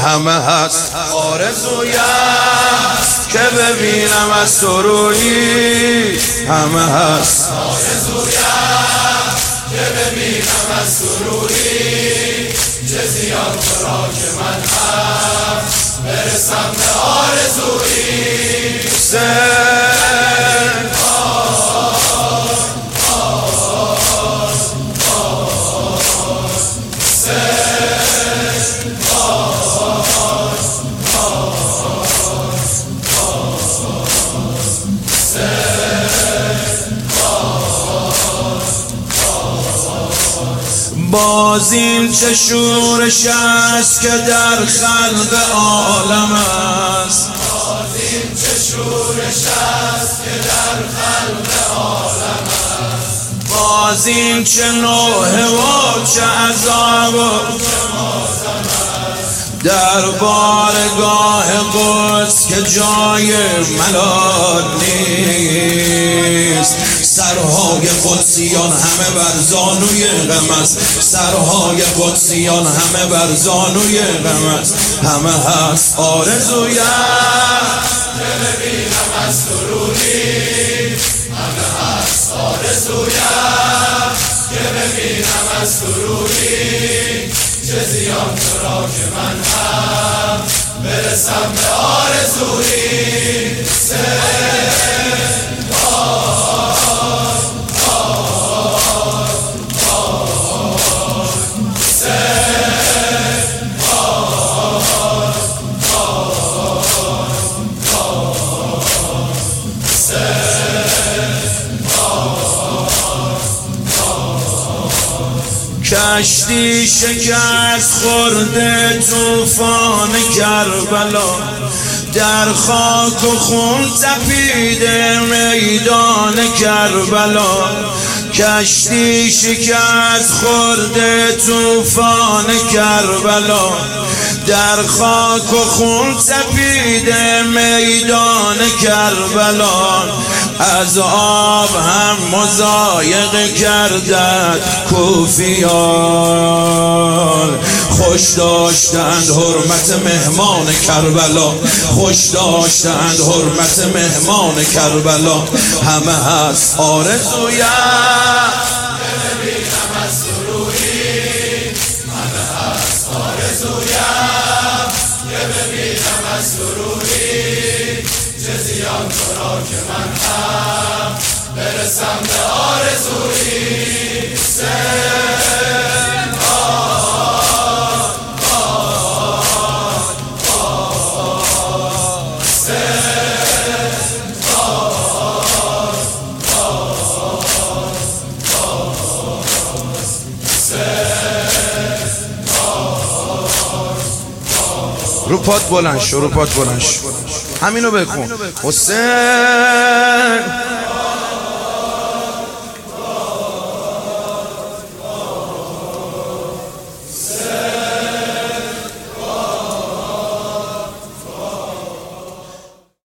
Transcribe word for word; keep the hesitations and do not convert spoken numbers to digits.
همه هست آرزویم که ببینم از تو رویی، همه هست آرزویم که ببینم از تو رویی، چه زیاد تو را که من هم برسم به آرزویی. باز این چه شورش است که در خلق عالم است، باز این چه شورش است که در خلق عالم است، باز این چه نوحه و چه عذاب و در بارگاه قدس که جای ملال نیست. سرهای قدسیان همه بر زانوی غم است، سرهای قدسیان همه بر زانوی غم است، همه هست آرزویم که ببینم از تو رویی، همه هست آرزویم که ببینم از تو رویی، چه زیان تو را که من هم برسم به آرزویی. کشتی شکست خورده طوفان کربلا، در خاک و خون تپیده میدان کربلا. کشتی شکست خورده طوفان کربلا، در خاک و خون تپیده میدان کربلا. از آب هم مضایقه کردند کوفیان، خوش داشتند حرمت مهمان کربلا، خوش داشتند حرمت مهمان کربلا. همه هست آرزویم که ببینم از تو رویی، همه هست آرزویم که ببینم از تو رویی، چه زیان تو را که من هم برسم به آرزویی. رو پات بلند شو، رو پات بلند شو، همینو بکن. حسین